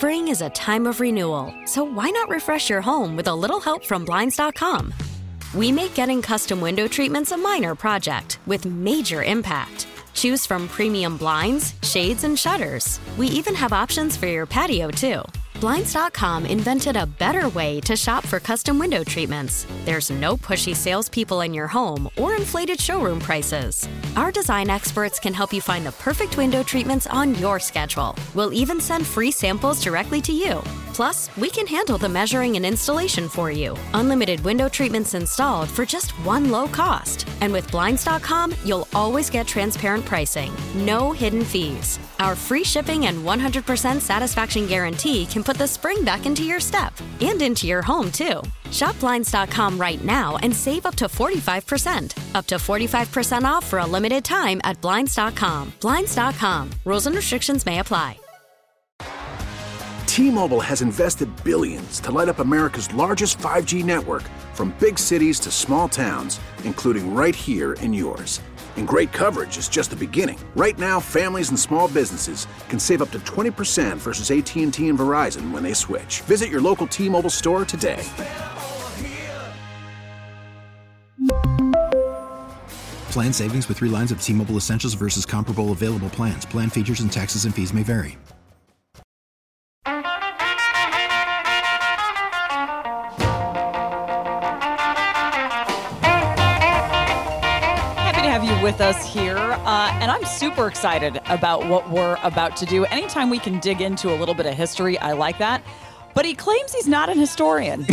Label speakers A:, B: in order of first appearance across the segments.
A: Spring is a time of renewal, so why not refresh your home with a little help from Blinds.com? We make getting custom window treatments a minor project with major impact. Choose from premium blinds, shades, and shutters. We even have options for your patio, too. Blinds.com invented a better way to shop for custom window treatments. There's no pushy salespeople in your home or inflated showroom prices. Our design experts can help you find the perfect window treatments on your schedule. We'll even send free samples directly to you. Plus, we can handle the measuring and installation for you. Unlimited window treatments installed for just one low cost. And with Blinds.com, you'll always get transparent pricing. No hidden fees. Our free shipping and 100% satisfaction guarantee can put the spring back into your step and into your home, too. Shop Blinds.com right now and save up to 45%. Up to 45% off for a limited time at Blinds.com. Blinds.com. Rules and restrictions may apply.
B: T-Mobile has invested billions to light up America's largest 5G network, from big cities to small towns, including right here in yours. And great coverage is just the beginning. Right now, families and small businesses can save up to 20% versus AT&T and Verizon when they switch. Visit your local T-Mobile store today.
C: Plan savings with 3 lines of T-Mobile Essentials versus comparable available plans. Plan features and taxes and fees may vary.
D: With us here, and I'm super excited about what we're about to do. Anytime we can dig into a little bit of history, I like that. But he claims he's not an historian.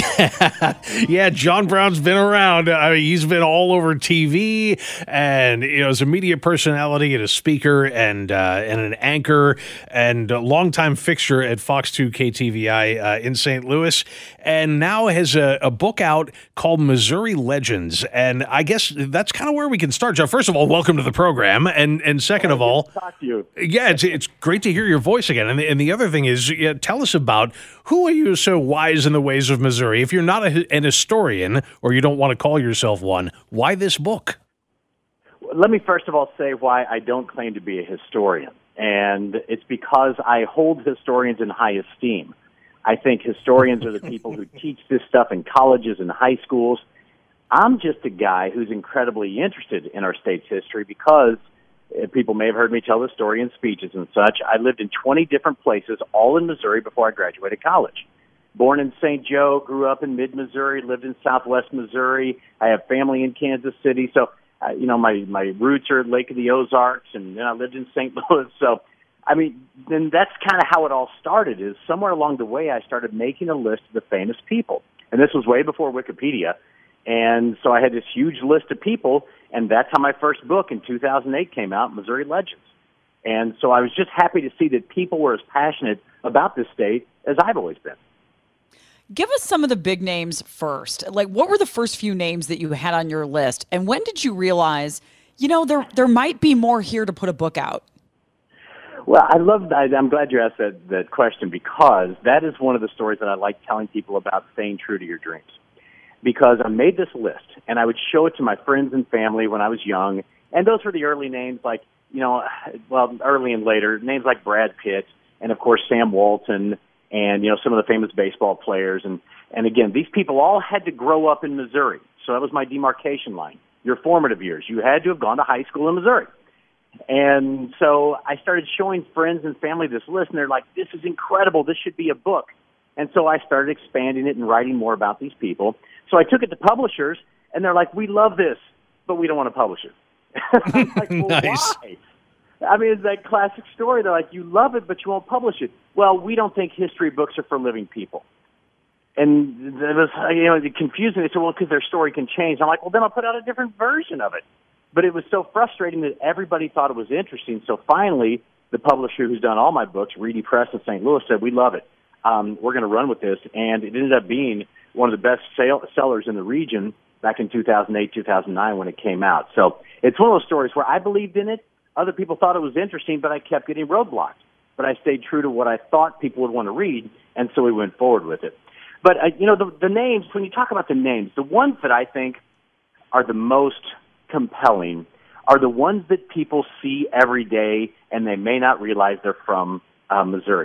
E: Yeah, John Brown's been around. I mean, he's been all over TV, and as a media personality and a speaker and an anchor and a longtime fixture at Fox 2 KTVI in St. Louis, and now has a book out called Missouri Legends. And I guess that's kind of where we can start, John. First of all, welcome to the program, and second of all,
F: talk to you.
E: Yeah, it's great to hear your voice again. And the other thing is, tell us about who are you so wise in the ways of Missouri? If you're not an historian or you don't want to call yourself one, why this book?
F: Let me first of all say why I don't claim to be a historian. And it's because I hold historians in high esteem. I think historians are the people who teach this stuff in colleges and high schools. I'm just a guy who's incredibly interested in our state's history because people may have heard me tell the story in speeches and such. I lived in 20 different places, all in Missouri, before I graduated college. Born in St. Joe, grew up in mid-Missouri, lived in southwest Missouri. I have family in Kansas City. So, my roots are at Lake of the Ozarks, and then I lived in St. Louis. So, then that's kind of how it all started, is somewhere along the way I started making a list of the famous people. And this was way before Wikipedia. And so I had this huge list of people, and that's how my first book in 2008 came out, Missouri Legends. And so I was just happy to see that people were as passionate about this state as I've always been.
D: Give us some of the big names first. Like, what were the first few names that you had on your list? And when did you realize, there might be more here to put a book out?
F: Well, I'm glad you asked that question, because that is one of the stories that I like telling people about staying true to your dreams. Because I made this list, and I would show it to my friends and family when I was young, and those were the early names like, early and later, names like Brad Pitt, and of course Sam Walton, and, some of the famous baseball players. And again, these people all had to grow up in Missouri, so that was my demarcation line. Your formative years, you had to have gone to high school in Missouri. And so I started showing friends and family this list, and they're like, this is incredible, this should be a book. And so I started expanding it and writing more about these people. So I took it to publishers, and they're like, we love this, but we don't want to publish it. I'm like, well, nice. Why? It's that classic story. They're like, you love it, but you won't publish it. Well, we don't think history books are for living people. And it was, confusing. They said, well, because their story can change. I'm like, well, then I'll put out a different version of it. But it was so frustrating that everybody thought it was interesting. So finally, the publisher who's done all my books, Reedy Press in St. Louis, said, we love it. We're going to run with this. And it ended up being one of the best sellers in the region back in 2008, 2009 when it came out. So it's one of those stories where I believed in it. Other people thought it was interesting, but I kept getting roadblocked. But I stayed true to what I thought people would want to read, and so we went forward with it. But, the names, when you talk about the names, the ones that I think are the most compelling are the ones that people see every day, and they may not realize they're from Missouri.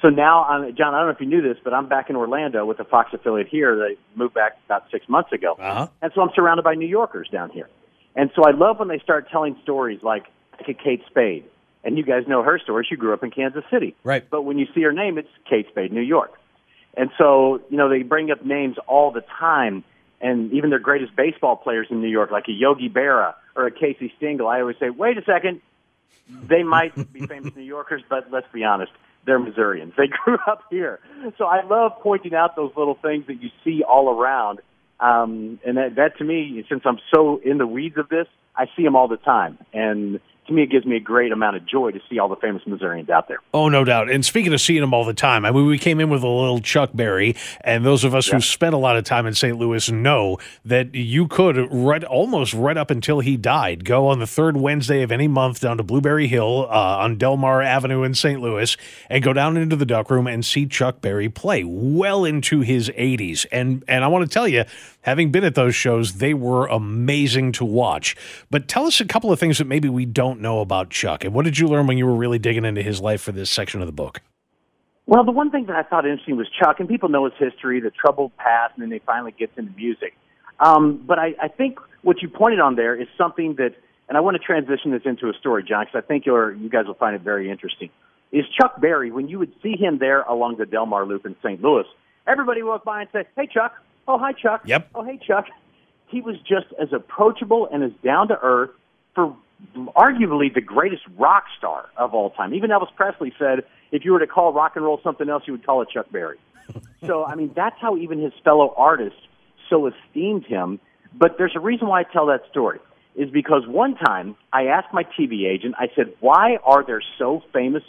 F: So now, John, I don't know if you knew this, but I'm back in Orlando with the Fox affiliate here. They moved back about 6 months ago. And so I'm surrounded by New Yorkers down here. And so I love when they start telling stories like Kate Spade. And you guys know her story. She grew up in Kansas City.
E: Right.
F: But when you see her name, it's Kate Spade, New York. And so, they bring up names all the time. And even their greatest baseball players in New York, like a Yogi Berra or a Casey Stengel, I always say, wait a second. They might be famous New Yorkers, but let's be honest. They're Missourians. They grew up here. So I love pointing out those little things that you see all around. And that to me, since I'm so in the weeds of this, I see them all the time. And to me, it gives me a great amount of joy to see all the famous Missourians out there.
E: Oh, no doubt. And speaking of seeing them all the time, I mean, we came in with a little Chuck Berry, and those of us who spent a lot of time in St. Louis know that you could, almost right up until he died, go on the third Wednesday of any month down to Blueberry Hill on Delmar Avenue in St. Louis and go down into the duck room and see Chuck Berry play well into his 80s. And I want to tell you, having been at those shows, they were amazing to watch. But tell us a couple of things that maybe we don't know about Chuck. And what did you learn when you were really digging into his life for this section of the book?
F: Well, the one thing that I thought interesting was Chuck, and people know his history, the troubled past, and then they finally gets into music. But I think what you pointed on there is something that, and I want to transition this into a story, John, because I think you guys will find it very interesting, is Chuck Berry, when you would see him there along the Delmar Loop in St. Louis, everybody would walk by and say, hey, Chuck. Oh, hi, Chuck.
E: Yep.
F: Oh, hey, Chuck. He was just as approachable and as down-to-earth for arguably the greatest rock star of all time. Even Elvis Presley said if you were to call rock and roll something else, you would call it Chuck Berry. So, I mean, that's how even his fellow artists so esteemed him. But there's a reason why I tell that story, is because one time I asked my TV agent, I said, why are there so many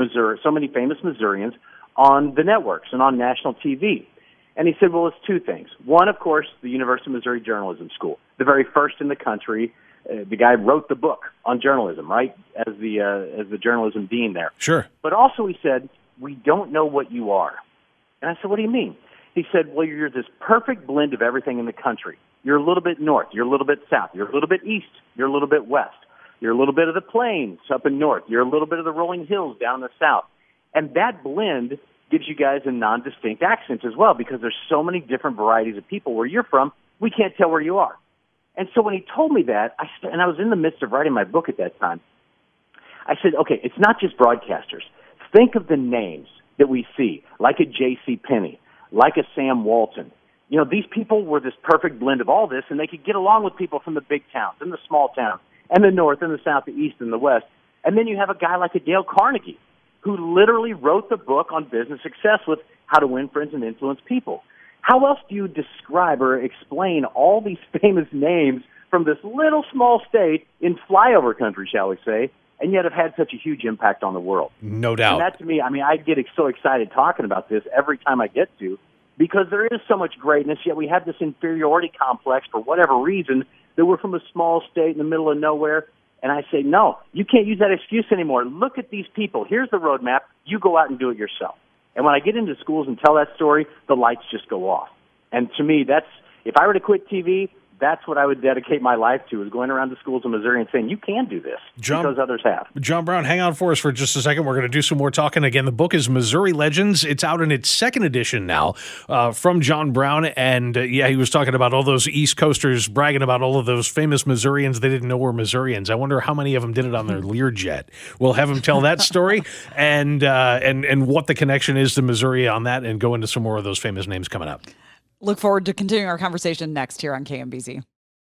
F: famous Missourians on the networks and on national TV? And he said, well, it's two things. One, of course, the University of Missouri Journalism School, the very first in the country. The guy wrote the book on journalism, right, as the journalism dean there.
E: Sure.
F: But also he said, we don't know what you are. And I said, what do you mean? He said, well, you're this perfect blend of everything in the country. You're a little bit north. You're a little bit south. You're a little bit east. You're a little bit west. You're a little bit of the plains up in north. You're a little bit of the rolling hills down in the south. And that blend gives you guys a non-distinct accent as well, because there's so many different varieties of people. Where you're from, we can't tell where you are. And so when he told me that, and I was in the midst of writing my book at that time, I said, okay, it's not just broadcasters. Think of the names that we see, like a J.C. Penney, like a Sam Walton. These people were this perfect blend of all this, and they could get along with people from the big towns and the small towns and the north and the south, the east and the west. And then you have a guy like a Dale Carnegie, who literally wrote the book on business success with how to win friends and influence people. How else do you describe or explain all these famous names from this little small state in flyover country, shall we say, and yet have had such a huge impact on the world?
E: No doubt.
F: And that, to me, I get so excited talking about this every time I get to, because there is so much greatness, yet we have this inferiority complex for whatever reason, that we're from a small state in the middle of nowhere. And I say, no, you can't use that excuse anymore. Look at these people. Here's the roadmap. You go out and do it yourself. And when I get into schools and tell that story, the lights just go off. And to me, if I were to quit TV, that's what I would dedicate my life to, is going around the schools in Missouri and saying, you can do this, because others have.
E: John Brown, hang on for us for just a second. We're going to do some more talking. Again, the book is Missouri Legends. It's out in its second edition now from John Brown. And, he was talking about all those East Coasters bragging about all of those famous Missourians they didn't know were Missourians. I wonder how many of them did it on their Learjet. We'll have him tell that story and what the connection is to Missouri on that, and go into some more of those famous names coming up.
D: Look forward to continuing our conversation next here on KMBZ.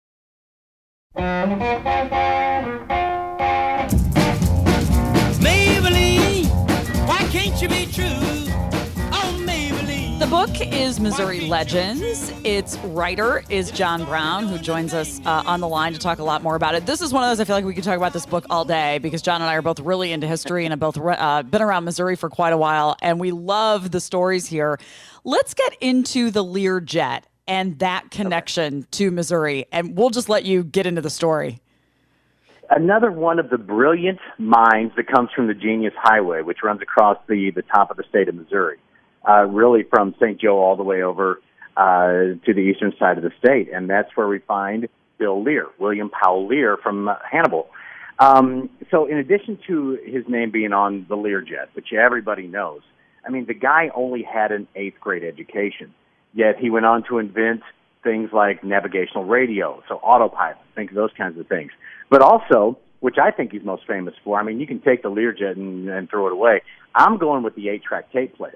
G: Maybelline, why can't you be true? Oh, Maybelline.
D: The book is Missouri Legends. Its writer is John Brown, who joins us on the line to talk a lot more about it. This is one of those, I feel like we could talk about this book all day, because John and I are both really into history and have both been around Missouri for quite a while, and we love the stories here. Let's get into the Learjet and that connection to Missouri, and we'll just let you get into the story.
F: Another one of the brilliant minds that comes from the Genius Highway, which runs across the top of the state of Missouri, really from St. Joe all the way over to the eastern side of the state. And that's where we find Bill Lear, William Powell Lear from Hannibal. So in addition to his name being on the Learjet, which everybody knows, I mean, the guy only had an 8th grade education, yet he went on to invent things like navigational radio, so autopilot, think of those kinds of things. But also, which I think he's most famous for, I mean, you can take the Learjet and throw it away. I'm going with the 8-track tape player.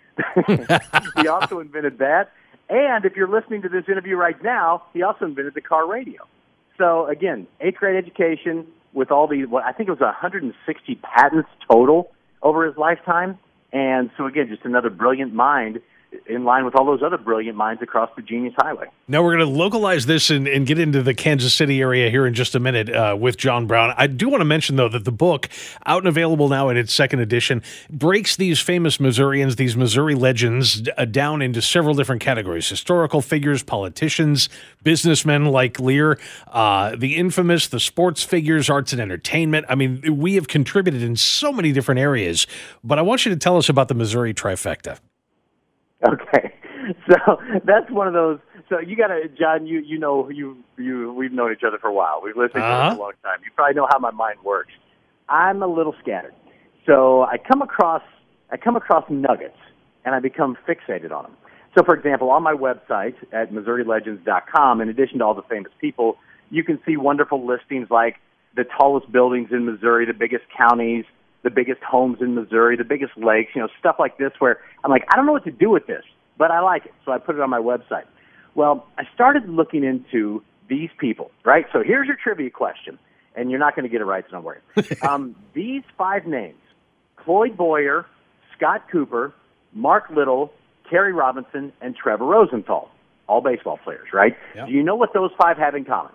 F: He also invented that. And if you're listening to this interview right now, he also invented the car radio. So, again, 8th grade education with all the, I think it was 160 patents total over his lifetime. And so, again, just another brilliant mind in line with all those other brilliant minds across the Genius Highway.
E: Now we're going to localize this and get into the Kansas City area here in just a minute with John Brown. I do want to mention, though, that the book, out and available now in its 2nd edition, breaks these famous Missourians, these Missouri legends, down into several different categories: historical figures, politicians, businessmen like Lear, the infamous, the sports figures, arts and entertainment. I mean, we have contributed in so many different areas, but I want you to tell us about the Missouri trifecta.
F: Okay, so that's one of those. So you got to, John. You know, we've known each other for a while. We've lived together for a long time. You probably know how my mind works. I'm a little scattered, so I come across nuggets, and I become fixated on them. So, for example, on my website at MissouriLegends.com, in addition to all the famous people, you can see wonderful listings like the tallest buildings in Missouri, the biggest counties, the biggest homes in Missouri, the biggest lakes, stuff like this where I'm like, I don't know what to do with this, but I like it. So I put it on my website. Well, I started looking into these people, right? So here's your trivia question, and you're not going to get it right, so don't worry. These 5 names, Cloyd Boyer, Scott Cooper, Mark Little, Kerry Robinson, and Trevor Rosenthal, all baseball players, right? Yep. Do you know what those 5 have in common?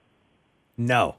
E: No.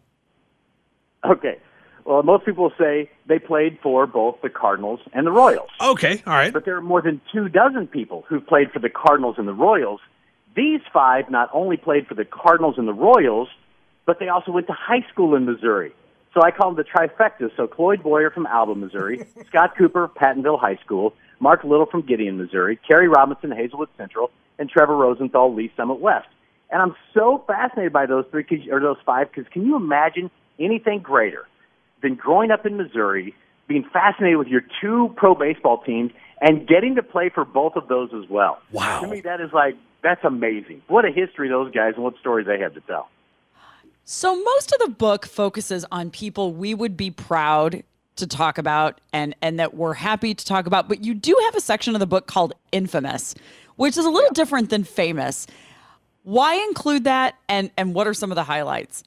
F: Okay. Well, most people say they played for both the Cardinals and the Royals.
E: Okay, all right.
F: But there are more than 24 people who've played for the Cardinals and the Royals. These 5 not only played for the Cardinals and the Royals, but they also went to high school in Missouri. So I call them the trifecta. So Cloyd Boyer from Alba, Missouri, Scott Cooper, Pattonville High School, Mark Little from Gideon, Missouri, Kerry Robinson, Hazelwood Central, and Trevor Rosenthal, Lee Summit West. And I'm so fascinated by those 5, because can you imagine anything greater than growing up in Missouri, being fascinated with your 2 pro baseball teams, and getting to play for both of those as well?
E: Wow.
F: To me, that's amazing. What a history those guys and what stories they have to tell.
D: So most of the book focuses on people we would be proud to talk about and that we're happy to talk about, but you do have a section of the book called Infamous, which is a little different than famous. Why include that, and what are some of the highlights?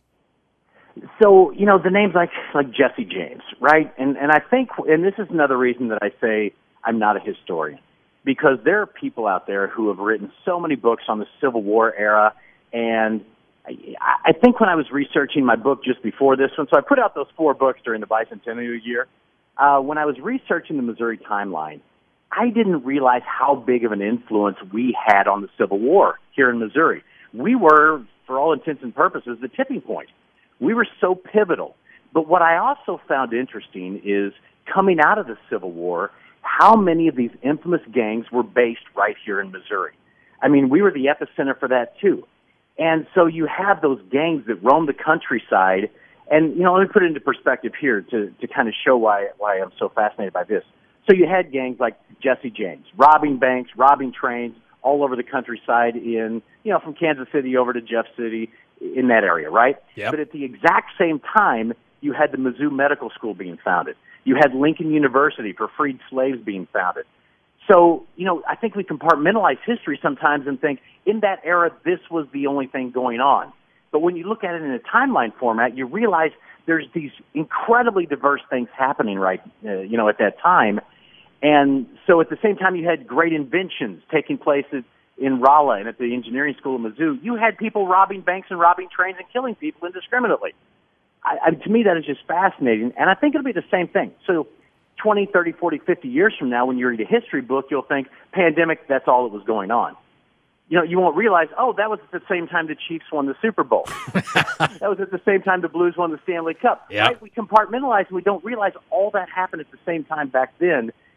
F: So, the names like Jesse James, right? And I think, and this is another reason that I say I'm not a historian, because there are people out there who have written so many books on the Civil War era, and I think when I was researching my book just before this one, so I put out those 4 books during the bicentennial year, when I was researching the Missouri timeline, I didn't realize how big of an influence we had on the Civil War here in Missouri. We were, for all intents and purposes, the tipping point. We were so pivotal. But what I also found interesting is, coming out of the Civil War, how many of these infamous gangs were based right here in Missouri. I mean, we were the epicenter for that, too. And so you have those gangs that roam the countryside. And, let me put it into perspective here to kind of show why I'm so fascinated by this. So you had gangs like Jesse James, robbing banks, robbing trains all over the countryside from Kansas City over to Jeff City, in that area, right?
E: Yep.
F: But at the exact same time, you had the Mizzou Medical School being founded. You had Lincoln University for freed slaves being founded. So, I think we compartmentalize history sometimes and think, in that era, this was the only thing going on. But when you look at it in a timeline format, you realize there's these incredibly diverse things happening at that time. And so at the same time, you had great inventions taking place in Rolla and at the engineering school of Mizzou. You had people robbing banks and robbing trains and killing people indiscriminately. To me, that is just fascinating. And I think it'll be the same thing. So 20, 30, 40, 50 years from now, when you read a history book, you'll think, pandemic, that's all that was going on. You won't realize, that was at the same time the Chiefs won the Super Bowl. That was at the same time the Blues won the Stanley Cup.
E: Yep.
F: Right? We compartmentalize and we don't realize all that happened at the same time back then.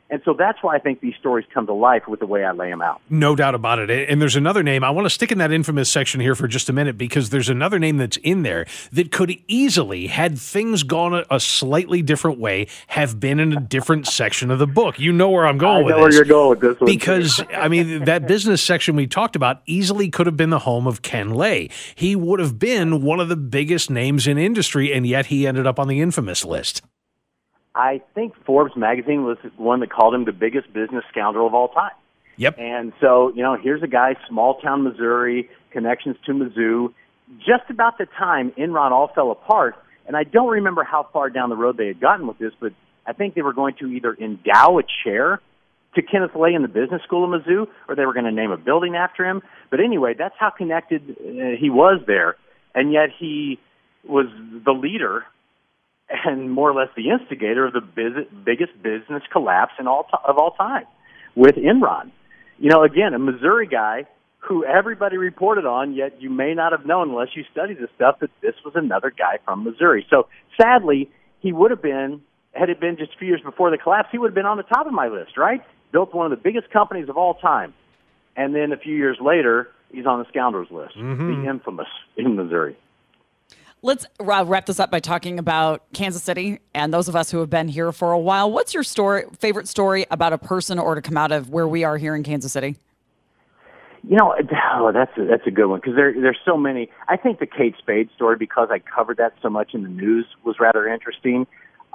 F: And so that's why I think these stories come to life with the way I lay them out.
E: No doubt about it. And there's another name. I want to stick in that infamous section here for just a minute, because there's another name that's in there that could easily, had things gone a slightly different way, have been in a different section of the book. You know where I'm going with this.
F: I know where you're going with this one.
E: Because, I mean, that business section we talked about easily could have been the home of Ken Lay. He would have been one of the biggest names in industry, and yet he ended up on the infamous list.
F: I think Forbes magazine was one that called him the biggest business scoundrel of all time.
E: Yep.
F: And so, here's a guy, small town Missouri, connections to Mizzou. Just about the time Enron all fell apart, and I don't remember how far down the road they had gotten with this, but I think they were going to either endow a chair to Kenneth Lay in the business school of Mizzou, or they were going to name a building after him. But anyway, that's how connected he was there. And yet he was the leader and more or less the instigator of the biggest business collapse of all time with Enron. Again, a Missouri guy who everybody reported on, yet you may not have known unless you study this stuff that this was another guy from Missouri. So sadly, he would have been, had it been just a few years before the collapse, he would have been on the top of my list, right? Built one of the biggest companies of all time. And then a few years later, he's on the scoundrels list, the infamous in Missouri.
D: Let's wrap this up by talking about Kansas City and those of us who have been here for a while. What's your favorite story about a person or to come out of where we are here in Kansas City?
F: That's a good one, because there's so many. I think the Kate Spade story, because I covered that so much in the news, was rather interesting.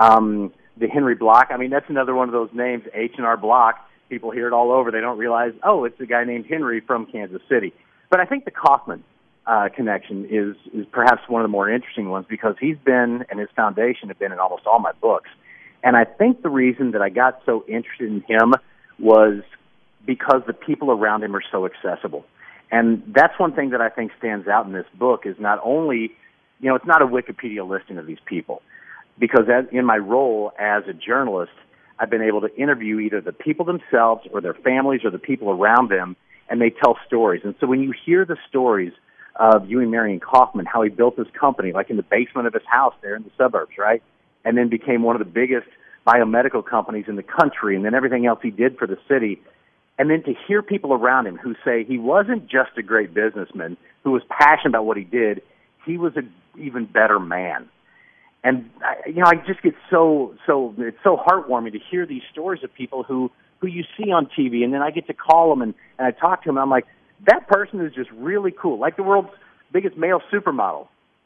F: The Henry Block, that's another one of those names, H&R Block. People hear it all over. They don't realize, it's a guy named Henry from Kansas City. But I think the Kaufman connection is perhaps one of the more interesting ones, because he's been, and his foundation have been in almost all my books. And I think the reason that I got so interested in him was because the people around him are so accessible. And that's one thing that I think stands out in this book, is not only, it's not a Wikipedia listing of these people, because in my role as a journalist, I've been able to interview either the people themselves or their families or the people around them, and they tell stories. And so when you hear the stories of Ewing Marion Kaufman, how he built this company, like in the basement of his house there in the suburbs, right? And then became one of the biggest biomedical companies in the country, and then everything else he did for the city. And then to hear people around him who say he wasn't just a great businessman who was passionate about what he did, he was an even better man. And, I just get it's so heartwarming to hear these stories of people who you see on TV, and then I get to call them and I talk to them, and I'm like, that person is just really cool, like the world's biggest male supermodel.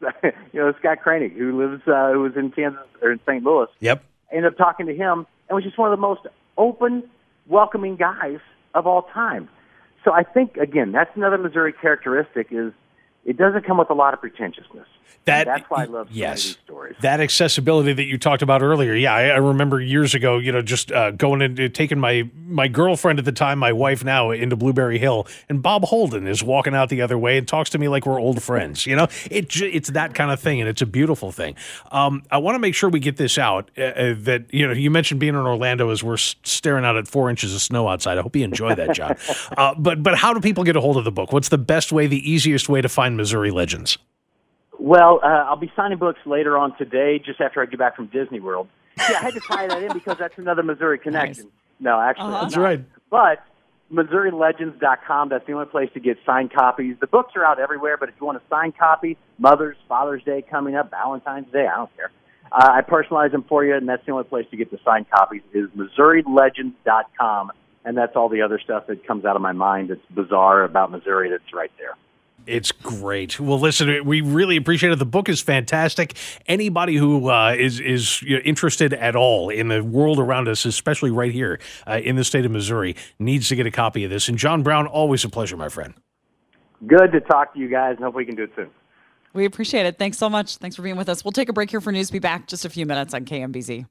F: Scott Kranig, who was in Kansas or in St. Louis.
E: Yep.
F: I ended up talking to him, and was just one of the most open, welcoming guys of all time. So I think, again, that's another Missouri characteristic, is it doesn't come with a lot of pretentiousness. That's why I love so many of these stories.
E: That accessibility that you talked about earlier. Yeah, I remember years ago, just going and taking my girlfriend at the time, my wife now, into Blueberry Hill, and Bob Holden is walking out the other way and talks to me like we're old friends. It's that kind of thing, and it's a beautiful thing. I want to make sure we get this out, that, you mentioned being in Orlando as we're staring out at 4 inches of snow outside. I hope you enjoy that, John. But how do people get a hold of the book? What's the best way, the easiest way to find Missouri Legends?
F: Well, I'll be signing books later on today, just after I get back from Disney World. Yeah, I had to tie that in because that's another Missouri connection. Nice. No, actually,
E: that's right.
F: But MissouriLegends.com, that's the only place to get signed copies. The books are out everywhere, but if you want a signed copy, Mother's, Father's Day coming up, Valentine's Day, I don't care. I personalize them for you, and that's the only place to get the signed copies is MissouriLegends.com, and that's all the other stuff that comes out of my mind that's bizarre about Missouri that's right there.
E: It's great. Well, listen, we really appreciate it. The book is fantastic. Anybody who is interested at all in the world around us, especially right here in the state of Missouri, needs to get a copy of this. And John Brown, always a pleasure, my friend.
F: Good to talk to you guys, and hope we can do it soon.
D: We appreciate it. Thanks so much. Thanks for being with us. We'll take a break here for news. Be back just a few minutes on KMBZ.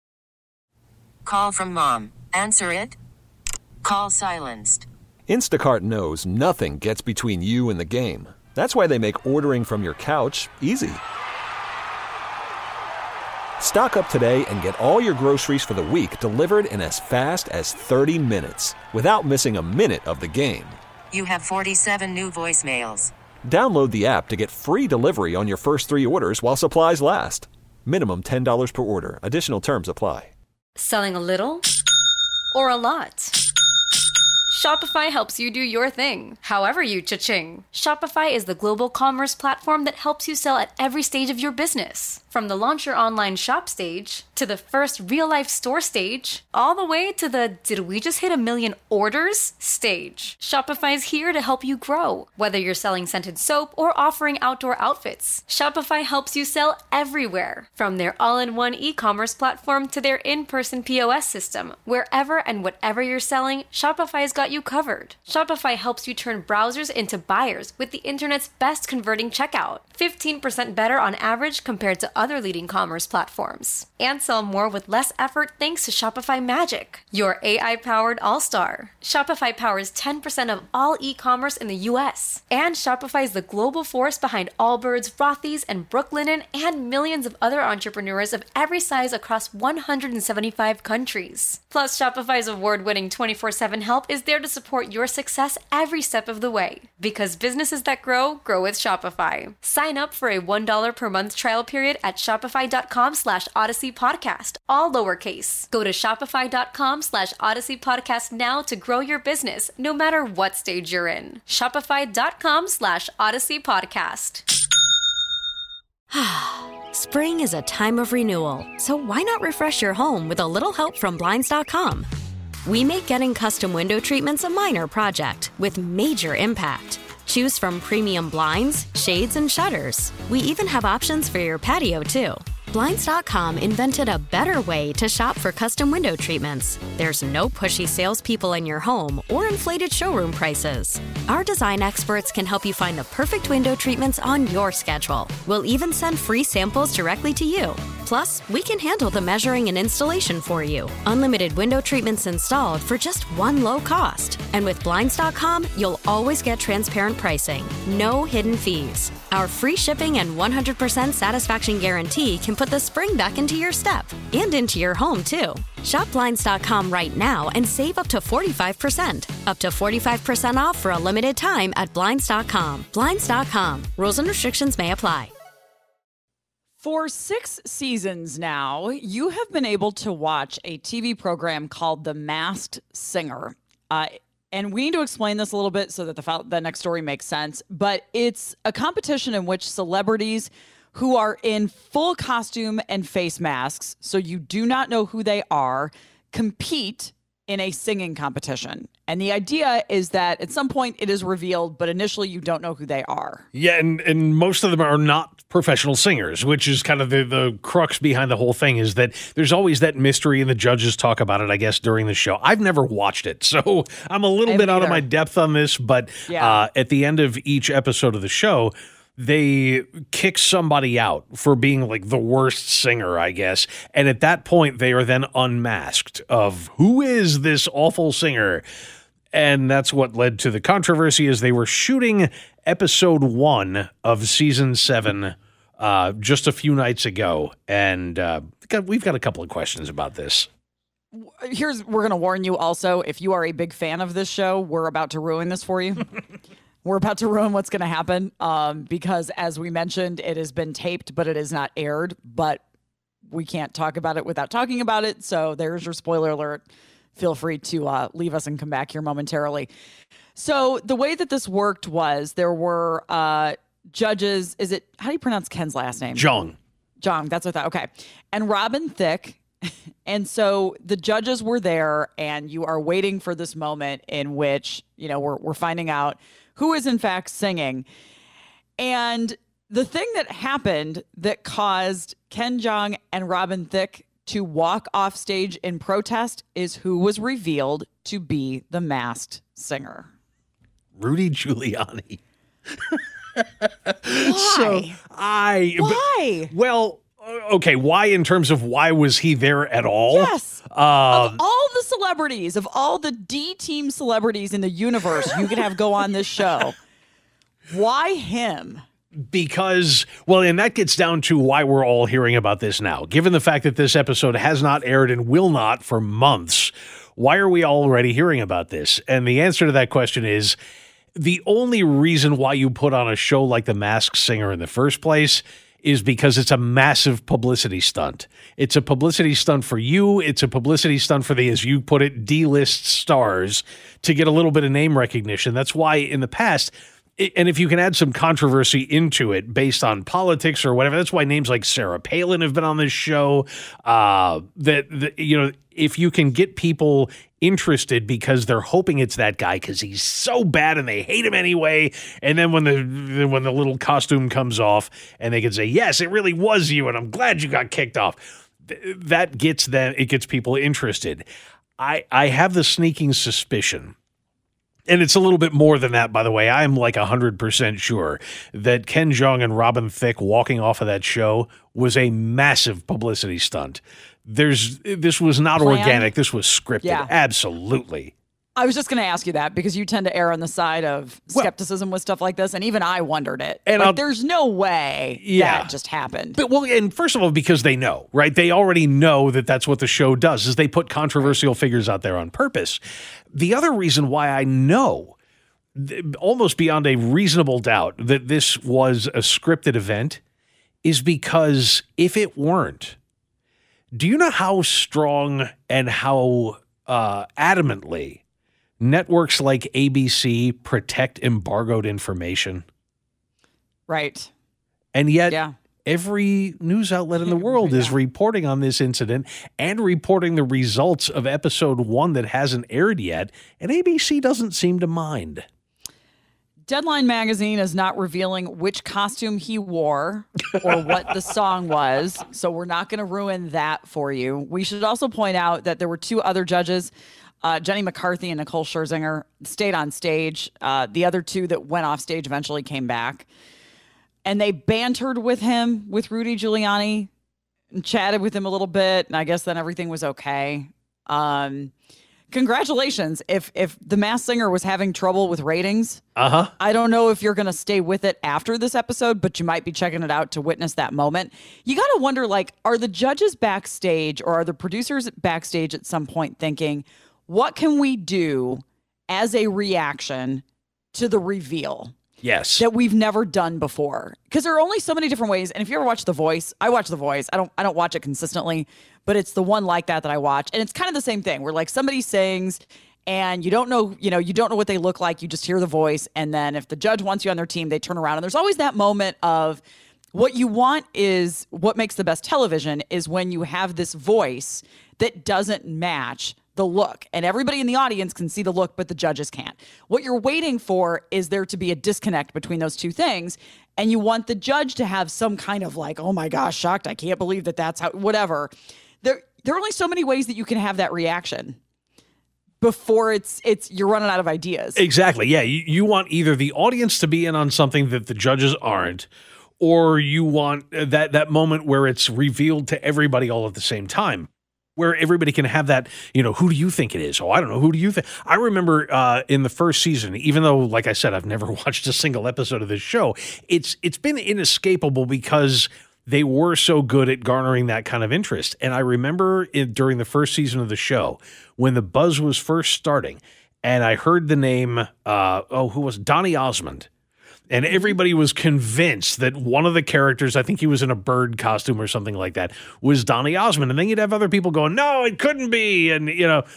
H: Call from mom. Answer it. Call silenced.
I: Instacart knows nothing gets between you and the game. That's why they make ordering from your couch easy. Stock up today and get all your groceries for the week delivered in as fast as 30 minutes without missing a minute of the game.
H: You have 47 new voicemails.
I: Download the app to get free delivery on your first 3 orders while supplies last. Minimum $10 per order. Additional terms apply.
J: Selling a little or a lot? Shopify helps you do your thing, however you cha-ching. Shopify is the global commerce platform that helps you sell at every stage of your business. From the launch your online shop stage, to the first real-life store stage, all the way to the did we just hit 1 million orders stage. Shopify's here to help you grow. Whether you're selling scented soap or offering outdoor outfits, Shopify helps you sell everywhere. From their all-in-one e-commerce platform to their in-person POS system, wherever and whatever you're selling, Shopify's got you covered. Shopify helps you turn browsers into buyers with the internet's best converting checkout. 15% better on average compared to other leading commerce platforms. And sell more with less effort thanks to Shopify Magic, your AI-powered all-star. Shopify powers 10% of all e-commerce in the US. And Shopify is the global force behind Allbirds, Rothy's, and Brooklinen, and millions of other entrepreneurs of every size across 175 countries. Plus, Shopify's award-winning 24/7 help is there to support your success every step of the way. Because businesses that grow, grow with Shopify. Sign up for a $1 per month trial period at shopify.com/Odyssey Podcast, all lowercase. Go to shopify.com/Odyssey Podcast now to grow your business, no matter what stage you're in. Shopify.com/Odyssey Podcast.
A: Spring is a time of renewal, so why not refresh your home with a little help from Blinds.com? We make getting custom window treatments a minor project with major impact. Choose from premium blinds, shades, and shutters. We even have options for your patio, too. Blinds.com invented a better way to shop for custom window treatments. There's no pushy salespeople in your home or inflated showroom prices. Our design experts can help you find the perfect window treatments on your schedule. We'll even send free samples directly to you. Plus, we can handle the measuring and installation for you. Unlimited window treatments installed for just one low cost. And with Blinds.com, you'll always get transparent pricing. No hidden fees. Our free shipping and 100% satisfaction guarantee can put the spring back into your step and into your home, too. Shop Blinds.com right now and save up to 45%. Up to 45% off for a limited time at Blinds.com. Blinds.com. Rules and restrictions may apply.
D: For 6 seasons now, you have been able to watch a TV program called The Masked Singer. And we need to explain this a little bit so that the next story makes sense. But it's a competition in which celebrities who are in full costume and face masks, so you do not know who they are, compete in a singing competition. And the idea is that at some point it is revealed, but initially you don't know who they are.
E: Yeah, and most of them are not professional singers, which is kind of the crux behind the whole thing, is that there's always that mystery, and the judges talk about it, I guess, during the show. I've never watched it, so I'm a little bit out of my depth on this, but at the end of each episode of the show, they kick somebody out for being like the worst singer, I guess. And at that point, they are then unmasked of who is this awful singer. And that's what led to the controversy, as they were shooting episode 1 of season 7 just a few nights ago. And we've got a couple of questions about this.
D: We're going to warn you also, if you are a big fan of this show, we're about to ruin this for you. We're about to ruin what's going to happen because, as we mentioned, it has been taped, but it is not aired. But we can't talk about it without talking about it. So there's your spoiler alert. Feel free to leave us and come back here momentarily. So the way that this worked was there were judges. How do you pronounce Ken's last name?
E: Jong,
D: that's what I thought. Okay. And Robin Thicke. And so the judges were there, and you are waiting for this moment in which, we're finding out who is in fact singing. And the thing that happened that caused Ken Jeong and Robin Thicke to walk off stage in protest is who was revealed to be the masked singer.
E: Rudy Giuliani.
D: Why? Why?
E: Okay, why in terms of why was he there at all?
D: Yes. Of all the celebrities, of all the D-team celebrities in the universe you could have go on this show, why him?
E: Because, and that gets down to why we're all hearing about this now. Given the fact that this episode has not aired and will not for months, why are we already hearing about this? And the answer to that question is, the only reason why you put on a show like The Masked Singer in the first place is because it's a massive publicity stunt. It's a publicity stunt for you. It's a publicity stunt for the, as you put it, D-list stars to get a little bit of name recognition. That's why in the past, and if you can add some controversy into it based on politics or whatever, that's why names like Sarah Palin have been on this show. If you can get people interested because they're hoping it's that guy because he's so bad and they hate him anyway, and then when the little costume comes off and they can say, yes, it really was you, and I'm glad you got kicked off, that gets them. It gets people interested. I have the sneaking suspicion. And it's a little bit more than that, by the way. I'm like 100% sure that Ken Jeong and Robin Thicke walking off of that show was a massive publicity stunt. This was not organic. This was scripted. Yeah. Absolutely.
D: I was just going to ask you that because you tend to err on the side of skepticism with stuff like this, and even I wondered it. And there's no way that just happened.
E: But and first of all, because they know, right? They already know that that's what the show does, is they put controversial figures out there on purpose. The other reason why I know, almost beyond a reasonable doubt, that this was a scripted event is because if it weren't, do you know how strong and how adamantly networks like ABC protect embargoed information?
D: Right.
E: And yet every news outlet in the world is reporting on this incident and reporting the results of episode 1 that hasn't aired yet, and ABC doesn't seem to mind.
D: Deadline magazine is not revealing which costume he wore or what the song was, so we're not going to ruin that for you. We should also point out that there were 2 other judges, Jenny McCarthy and Nicole Scherzinger, stayed on stage. The other 2 that went off stage eventually came back. And they bantered with him, with Rudy Giuliani, and chatted with him a little bit. And I guess then everything was okay. Congratulations. If The Masked Singer was having trouble with ratings, I don't know if you're going to stay with it after this episode, but you might be checking it out to witness that moment. You got to wonder, like, are the judges backstage or are the producers backstage at some point thinking, what can we do as a reaction to the reveal?
E: Yes.
D: That we've never done before. Because there are only so many different ways. And if you ever watch The Voice, I watch The Voice. I don't watch it consistently, but it's the one like that I watch. And it's kind of the same thing where like somebody sings and you don't know what they look like. You just hear the voice. And then if the judge wants you on their team, they turn around. And there's always that moment of what you want is what makes the best television is when you have this voice that doesn't match the look, and everybody in the audience can see the look, but the judges can't. What you're waiting for is there to be a disconnect between those two things, and you want the judge to have some kind of like, oh my gosh, shocked, I can't believe that's how, whatever. There are only so many ways that you can have that reaction before it's you're running out of ideas.
E: Exactly. Yeah, you want either the audience to be in on something that the judges aren't, or you want that moment where it's revealed to everybody all at the same time, where everybody can have that, who do you think it is? Oh, I don't know. Who do you think? I remember in the first season, even though, like I said, I've never watched a single episode of this show, it's been inescapable because they were so good at garnering that kind of interest. And I remember during the first season of the show, when the buzz was first starting, and I heard the name, who was Donny Osmond? And everybody was convinced that one of the characters, I think he was in a bird costume or something like that, was Donny Osmond. And then you'd have other people going, no, it couldn't be. And,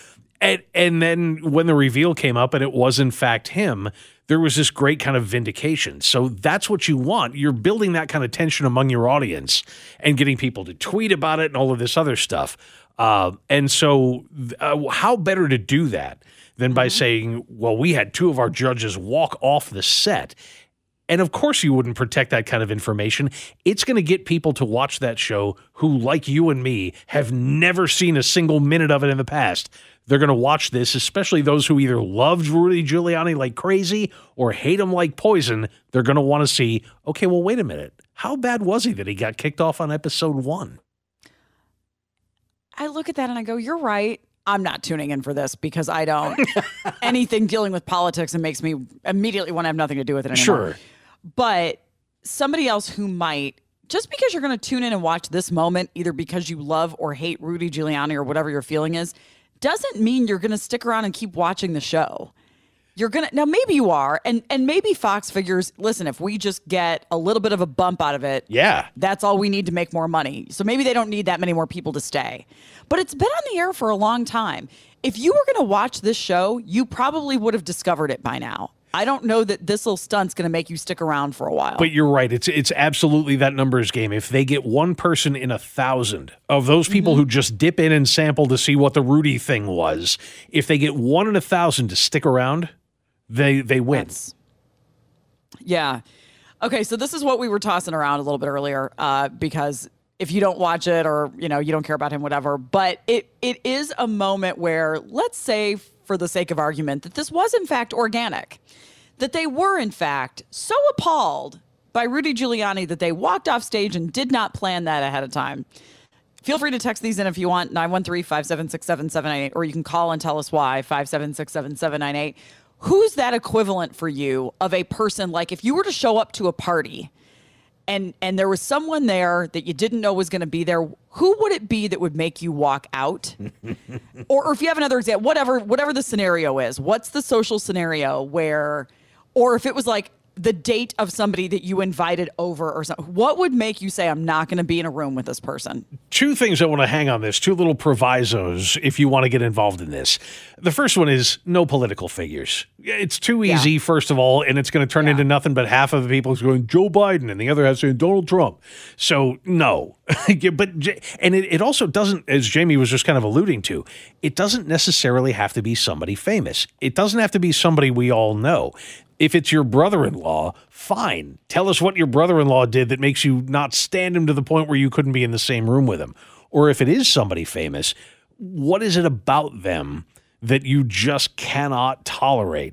E: and then when the reveal came up and it was in fact him, there was this great kind of vindication. So that's what you want. You're building that kind of tension among your audience and getting people to tweet about it and all of this other stuff. And so how better to do that than by saying, well, we had 2 of our judges walk off the set. And of course you wouldn't protect that kind of information. It's going to get people to watch that show who, like you and me, have never seen a single minute of it in the past. They're going to watch this, especially those who either loved Rudy Giuliani like crazy or hate him like poison. They're going to want to see, okay, well, wait a minute. How bad was he that he got kicked off on episode 1?
D: I look at that and I go, you're right. I'm not tuning in for this because I don't. Anything dealing with politics, it makes me immediately want to have nothing to do with it anymore.
E: Sure.
D: But somebody else who might, just because you're going to tune in and watch this moment, either because you love or hate Rudy Giuliani or whatever your feeling is, doesn't mean you're going to stick around and keep watching the show. You're going to, now maybe you are, and maybe Fox figures, listen, if we just get a little bit of a bump out of it, that's all we need to make more money. So maybe they don't need that many more people to stay. But it's been on the air for a long time. If you were going to watch this show, you probably would have discovered it by now. I don't know that this little stunt's going to make you stick around for a while.
E: But you're right. It's absolutely that numbers game. If they get one person in 1,000 of those people who just dip in and sample to see what the Rudy thing was, if they get 1 in 1,000 to stick around, they win.
D: Yeah. Okay, so this is what we were tossing around a little bit earlier because if you don't watch it or, you don't care about him, whatever. But it is a moment where, let's say, for the sake of argument, that this was in fact organic, that they were in fact so appalled by Rudy Giuliani that they walked off stage and did not plan that ahead of time. Feel free to text these in if you want, 913-576-7798, or you can call and tell us why, 576-7798. Who's that equivalent for you of a person, like if you were to show up to a party and there was someone there that you didn't know was going to be there, who would it be that would make you walk out? or if you have another example, whatever the scenario is, what's the social scenario where, or if it was like the date of somebody that you invited over or something, what would make you say, I'm not going to be in a room with this person?
E: Two things I want to hang on this, two little provisos if you want to get involved in this. The first one is no political figures. It's too easy, first of all, and it's going to turn into nothing but half of the people going Joe Biden and the other half saying Donald Trump. So no. And it also doesn't, as Jamie was just kind of alluding to, it doesn't necessarily have to be somebody famous. It doesn't have to be somebody we all know. If it's your brother-in-law, fine. Tell us what your brother-in-law did that makes you not stand him to the point where you couldn't be in the same room with him. Or if it is somebody famous, what is it about them that you just cannot tolerate?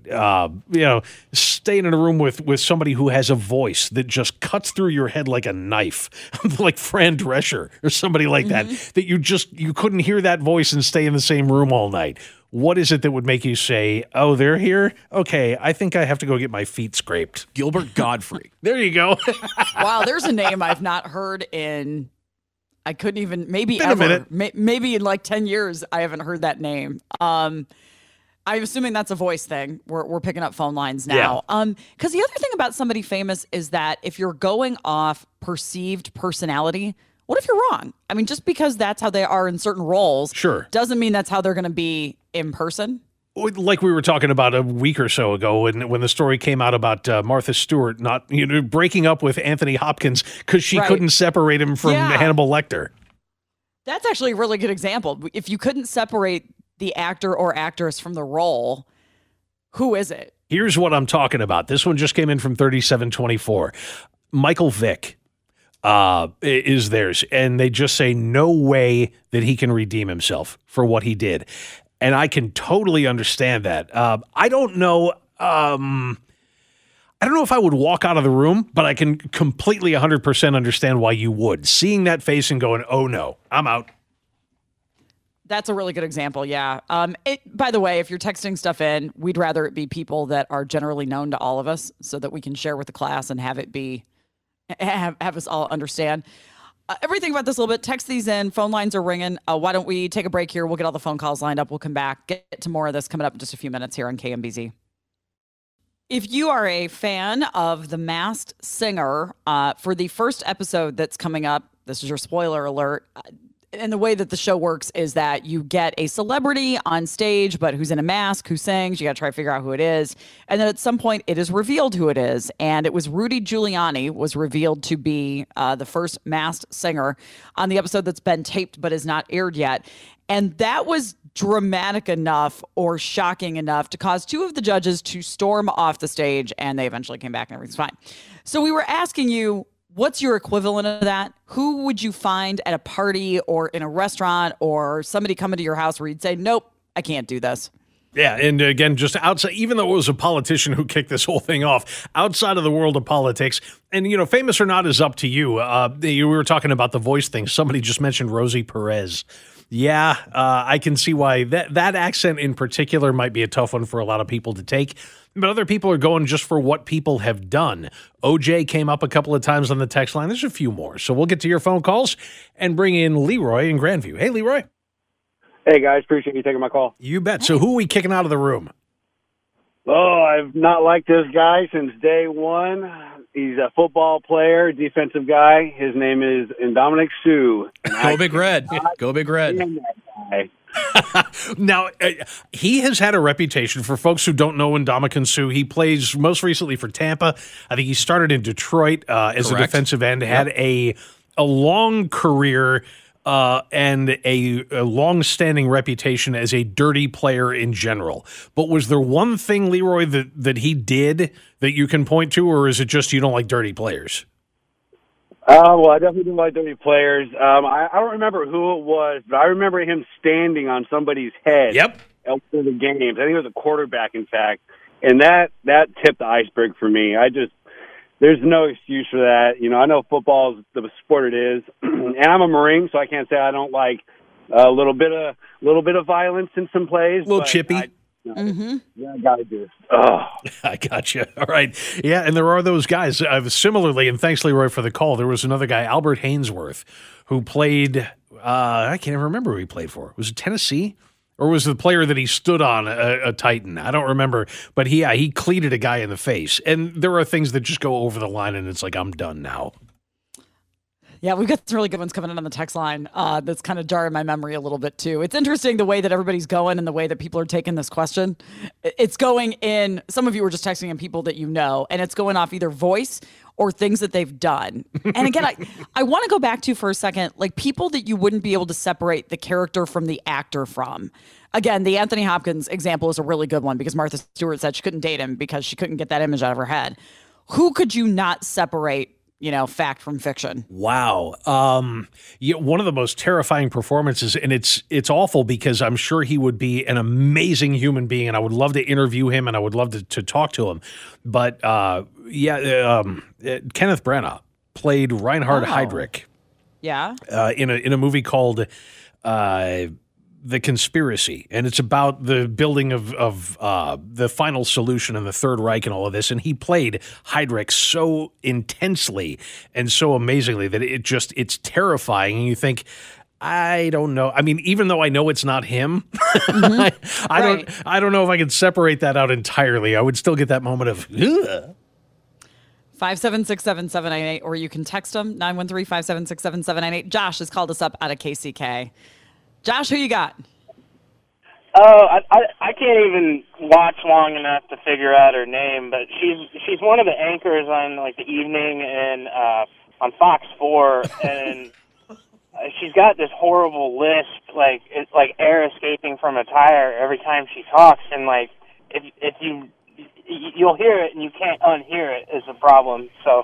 E: Staying in a room with somebody who has a voice that just cuts through your head like a knife, like Fran Drescher or somebody like that you couldn't hear that voice and stay in the same room all night. What is it that would make you say, oh, they're here? Okay, I think I have to go get my feet scraped.
K: Gilbert Godfrey.
E: There you go.
D: Wow, there's a name I've not heard in, I couldn't even, maybe
E: Been
D: ever.
E: a minute.
D: Maybe in like 10 years, I haven't heard that name. I'm assuming that's a voice thing. We're picking up phone lines now. Because the other thing about somebody famous is that if you're going off perceived personality, what if you're wrong? I mean, just because that's how they are in certain roles, doesn't mean that's how they're going to be in person.
E: Like we were talking about a week or so ago when the story came out about Martha Stewart not breaking up with Anthony Hopkins because she couldn't separate him from Hannibal Lecter.
D: That's actually a really good example. If you couldn't separate the actor or actress from the role, who is it?
E: Here's what I'm talking about. This one just came in from 3724. Michael Vick is theirs, and they just say no way that he can redeem himself for what he did. And I can totally understand that. I don't know if I would walk out of the room, but I can completely 100% understand why you would. Seeing that face and going, oh no, I'm out.
D: That's a really good example, yeah. By the way, if you're texting stuff in, we'd rather it be people that are generally known to all of us so that we can share with the class and have it be, have us all understand. Everything about this a little bit. Text these in. Phone lines are ringing. Why don't we take a break here? We'll get all the phone calls lined up. We'll come back. Get to more of this coming up in just a few minutes here on KMBZ. If you are a fan of The Masked Singer, for the first episode that's coming up, this is your spoiler alert. And the way that the show works is that you get a celebrity on stage, but who's in a mask, who sings. You got to try to figure out who it is. And then at some point, it is revealed who it is. And it was Rudy Giuliani was revealed to be the first masked singer on the episode that's been taped but is not aired yet. And that was dramatic enough or shocking enough to cause two of the judges to storm off the stage, and they eventually came back and everything's fine. So we were asking you, what's your equivalent of that? Who would you find at a party or in a restaurant or somebody coming to your house where you'd say, nope, I can't do this?
E: Yeah, and again, just outside, even though it was a politician who kicked this whole thing off, outside of the world of politics, and, famous or not is up to you. We were talking about the voice thing. Somebody just mentioned Rosie Perez. Yeah, I can see why that accent in particular might be a tough one for a lot of people to take. But other people are going just for what people have done. OJ came up a couple of times on the text line. There's a few more. So we'll get to your phone calls and bring in Leroy in Grandview. Hey, Leroy.
L: Hey, guys. Appreciate you taking my call.
E: You bet. So who are we kicking out of the room?
K: Oh, I've not liked this guy since day one. He's a football player, defensive guy. His name is Ndamukong Suh.
L: Go Big Red. Go Big Red.
E: Now, he has had a reputation for folks who don't know Ndamukong Suh. He plays most recently for Tampa. I think he started in Detroit as a defensive end, had a long career and a long-standing reputation as a dirty player in general. But was there one thing, Leroy, that he did that you can point to, or is it just you don't like dirty players?
K: Well, I definitely don't like dirty players. I don't remember who it was, but I remember him standing on somebody's head.
E: Yep.
K: After the games. I think it was a quarterback, in fact. And that tipped the iceberg for me. There's no excuse for that. You know, I know football is the sport it is, and I'm a Marine, so I can't say I don't like a little bit of violence in some plays.
E: A little chippy.
K: Yeah, I got to do this. Oh. I
E: got you. All right. Yeah, and there are those guys. Similarly, and thanks, Leroy, for the call, there was another guy, Albert Hainsworth, who played, I can't even remember who he played for. Was it Tennessee? Or was the player that he stood on a Titan? I don't remember. But he cleated a guy in the face. And there are things that just go over the line, and it's like, I'm done now.
D: Yeah, we've got some really good ones coming in on the text line that's kind of jarring my memory a little bit, too. It's interesting the way that everybody's going and the way that people are taking this question. It's going in, some of you were just texting in people that you know, and it's going off either voice or things that they've done. And again, I want to go back to for a second, like people that you wouldn't be able to separate the character from the actor from. Again, the Anthony Hopkins example is a really good one because Martha Stewart said she couldn't date him because she couldn't get that image out of her head. Who could you not separate, fact from fiction?
E: Wow. One of the most terrifying performances, and it's awful because I'm sure he would be an amazing human being, and I would love to interview him, and I would love to talk to him. But, Kenneth Branagh played Reinhard Heydrich.
D: Yeah.
E: In a movie called The Conspiracy, and it's about the building of the final solution in the Third Reich and all of this, and he played Heydrich so intensely and so amazingly that it's terrifying, and you think, I don't know. I mean, even though I know it's not him, I don't know if I could separate that out entirely. I would still get that moment of, ugh.
D: 5767798, or you can text them, 913-576-7798. Josh has called us up out of KCK. Josh, who you got?
M: Oh, I can't even watch long enough to figure out her name, but she's one of the anchors on like the evening and on Fox 4, and she's got this horrible lisp, like it's like air escaping from a tire every time she talks, and like if you'll hear it and you can't unhear it is a problem. So.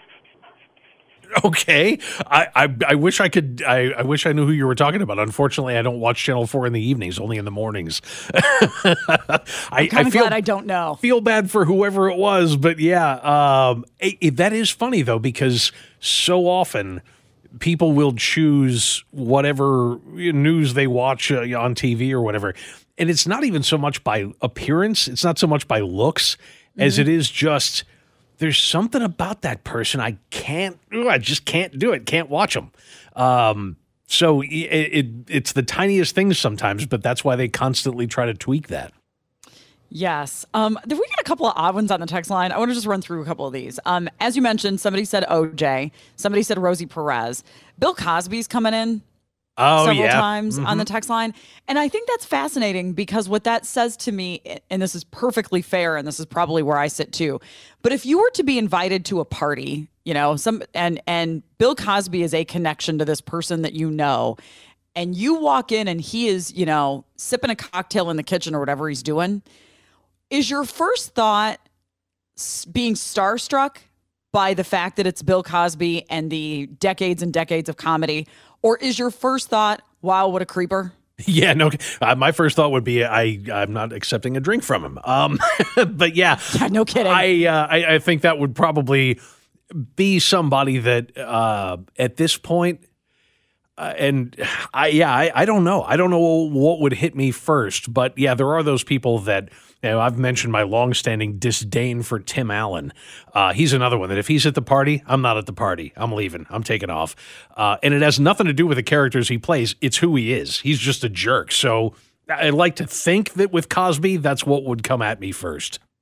E: Okay. I wish I could. I wish I knew who you were talking about. Unfortunately, I don't watch Channel 4 in the evenings, only in the mornings.
D: I'm kind of glad I don't know.
E: Feel bad for whoever it was, but yeah. That is funny, though, because so often people will choose whatever news they watch on TV or whatever. And it's not even so much by appearance. It's not so much by looks as it is just... There's something about that person I just can't do it. Can't watch them. So it's the tiniest things sometimes, but that's why they constantly try to tweak that.
D: Yes. We got a couple of odd ones on the text line. I want to just run through a couple of these. As you mentioned, somebody said OJ. Somebody said Rosie Perez. Bill Cosby's coming in. Several times on the text line. And I think that's fascinating because what that says to me, and this is perfectly fair, and this is probably where I sit too, but if you were to be invited to a party, and Bill Cosby is a connection to this person that you know, and you walk in and he is, sipping a cocktail in the kitchen or whatever he's doing, is your first thought being starstruck by the fact that it's Bill Cosby and the decades and decades of comedy? Or is your first thought, wow, what a creeper?
E: Yeah, no. My first thought would be I'm not accepting a drink from him. But yeah,
D: no kidding.
E: I think that would probably be somebody that at this point, and I don't know. I don't know what would hit me first. But yeah, there are those people that. I've mentioned my longstanding disdain for Tim Allen. He's another one that if he's at the party, I'm not at the party. I'm leaving. I'm taking off. And it has nothing to do with the characters he plays. It's who he is. He's just a jerk. So I like to think that with Cosby, that's what would come at me first.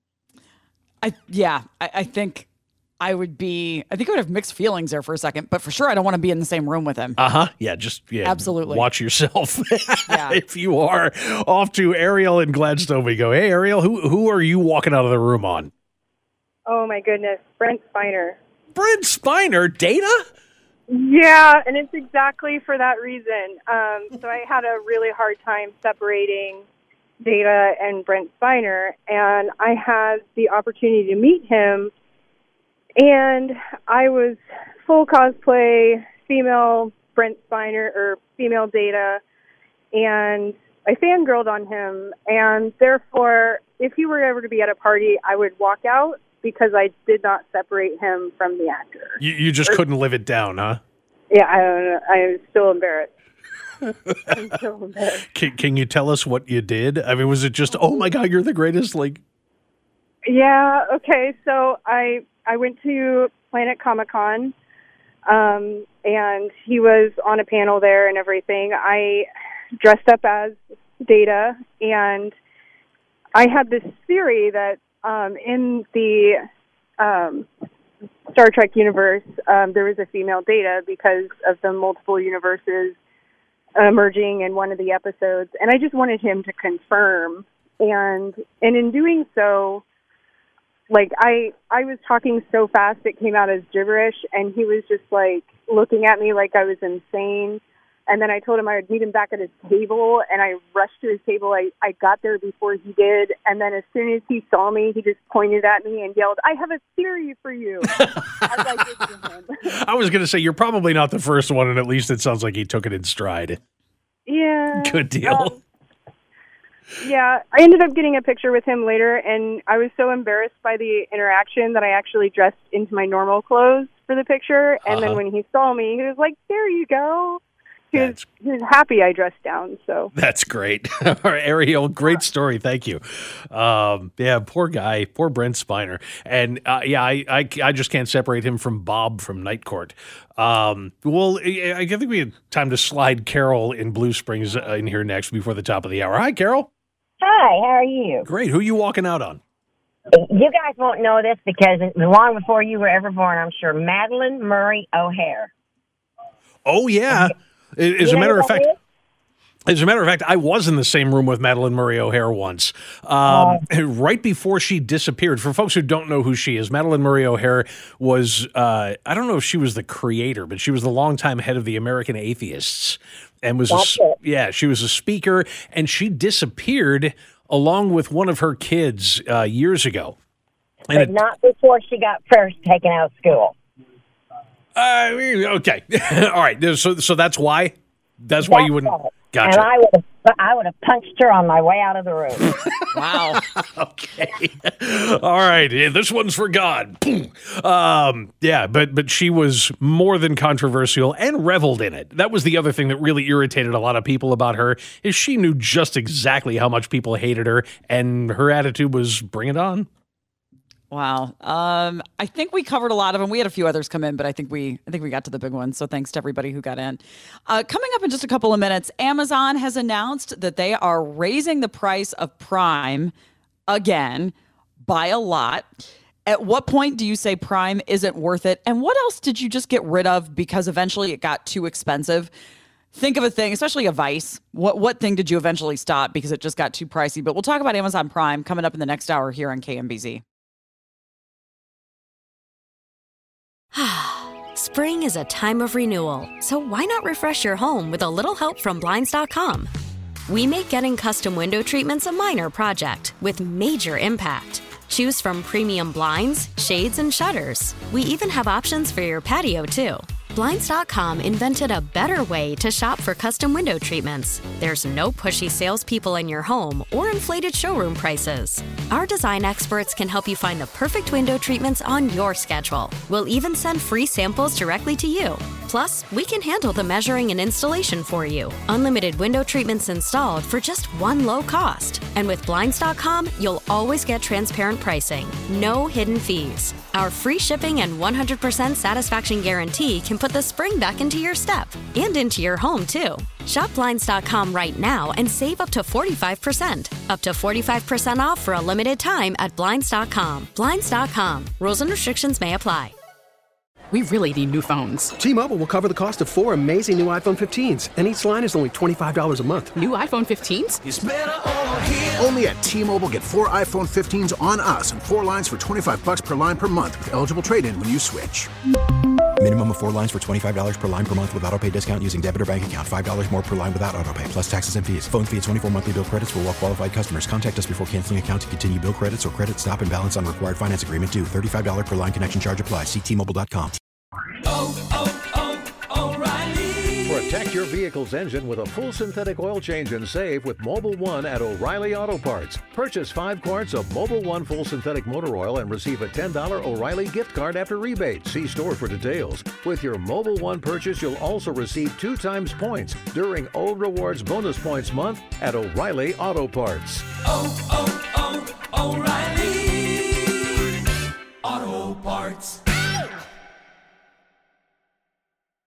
D: I think I would have mixed feelings there for a second, but for sure I don't want to be in the same room with him.
E: Yeah,
D: absolutely.
E: Watch yourself. If you are. Off to Ariel in Gladstone we go. Hey, Ariel, who are you walking out of the room on?
N: Oh, my goodness. Brent Spiner.
E: Brent Spiner? Data?
N: Yeah, and it's exactly for that reason. So I had a really hard time separating Data and Brent Spiner, and I had the opportunity to meet him, and I was full cosplay, female Brent Spiner, or female Data, and I fangirled on him, and therefore, if he were ever to be at a party, I would walk out because I did not separate him from the actor.
E: You just couldn't live it down, huh?
N: Yeah, I don't know. I was still embarrassed. I'm so embarrassed.
E: Can you tell us what you did? I mean, was it just, oh my God, you're the greatest? Like,
N: yeah. Okay. So I went to Planet Comic-Con, and he was on a panel there and everything. I dressed up as Data, and I had this theory that in the Star Trek universe, there was a female Data because of the multiple universes emerging in one of the episodes, and I just wanted him to confirm. And in doing so, like I was talking so fast it came out as gibberish, and he was just like looking at me like I was insane. And then I told him I would meet him back at his table, and I rushed to his table. I got there before he did, and then as soon as he saw me, he just pointed at me and yelled, "I have a theory for you."
E: I was going to say, you're probably not the first one, and at least it sounds like he took it in stride.
N: Yeah.
E: Good deal.
N: Yeah, I ended up getting a picture with him later, and I was so embarrassed by the interaction that I actually dressed into my normal clothes for the picture, and then when he saw me, he was like, "There you go." He was happy I dressed down. So
E: that's great. All right, Ariel, great story. Thank you. Yeah, poor guy, poor Brent Spiner. And I just can't separate him from Bob from Night Court. Well, I think we have time to slide Carol in Blue Springs in here next before the top of the hour. Hi, Carol.
O: Hi, how are you?
E: Great. Who are you walking out on?
O: You guys won't know this because long before you were ever born, I'm sure, Madeline Murray O'Hare.
E: Oh, yeah. As a matter of fact, I was in the same room with Madeline Murray O'Hare once, right before she disappeared. For folks who don't know who she is, Madeline Murray O'Hare was, I don't know if she was the creator, but she was the longtime head of the American Atheists, and she was a speaker, and she disappeared along with one of her kids years ago.
O: But not before she got first taken out of school.
E: Okay. All right. So that's why? That's why you wouldn't... Gotcha.
O: And I would have punched her on my way out of the room.
D: Wow.
E: Okay. All right. Yeah, this one's for God. Yeah, but she was more than controversial and reveled in it. That was the other thing that really irritated a lot of people about her, is she knew just exactly how much people hated her, and her attitude was bring it on.
D: Wow. I think we covered a lot of them. We had a few others come in, but I think we got to the big ones. So thanks to everybody who got in. Coming up in just a couple of minutes, Amazon has announced that they are raising the price of Prime again by a lot. At what point do you say Prime isn't worth it? And what else did you just get rid of because eventually it got too expensive? Think of a thing, especially a Vice. What thing did you eventually stop because it just got too pricey? But we'll talk about Amazon Prime coming up in the next hour here on KMBZ.
A: Spring is a time of renewal, so why not refresh your home with a little help from Blinds.com? We make getting custom window treatments a minor project with major impact. Choose from premium blinds, shades, and shutters. We even have options for your patio, too. Blinds.com invented a better way to shop for custom window treatments. There's no pushy salespeople in your home or inflated showroom prices. Our design experts can help you find the perfect window treatments on your schedule. We'll even send free samples directly to you. Plus, we can handle the measuring and installation for you. Unlimited window treatments installed for just one low cost. And with Blinds.com, you'll always get transparent pricing. No hidden fees. Our free shipping and 100% satisfaction guarantee can put the spring back into your step and into your home, too. Shop Blinds.com right now and save up to 45%. Up to 45% off for a limited time at Blinds.com. Blinds.com. Rules and restrictions may apply.
P: We really need new phones.
Q: T-Mobile will cover the cost of 4 amazing new iPhone 15s, and each line is only $25 a month.
P: New iPhone 15s?
B: It's better over here. Only at T-Mobile, get 4 iPhone 15s on us and 4 lines for $25 per line per month with eligible trade-in when you switch.
C: Minimum of 4 lines for $25 per line per month with autopay discount using debit or bank account. $5 more per line without autopay, plus taxes and fees. Phone fee at 24 monthly bill credits for well-qualified customers. Contact us before canceling account to continue bill credits or credit stop and balance on required finance agreement due. $35 per line connection charge applies. See T-Mobile.com.
R: O'Reilly. Protect your vehicle's engine with a full synthetic oil change and save with Mobil 1 at O'Reilly Auto Parts. Purchase 5 quarts of Mobil 1 full synthetic motor oil and receive a $10 O'Reilly gift card after rebate. See store for details. With your Mobil 1 purchase, you'll also receive 2 times points during O Rewards Bonus Points Month at O'Reilly Auto Parts.
G: O'Reilly Auto Parts.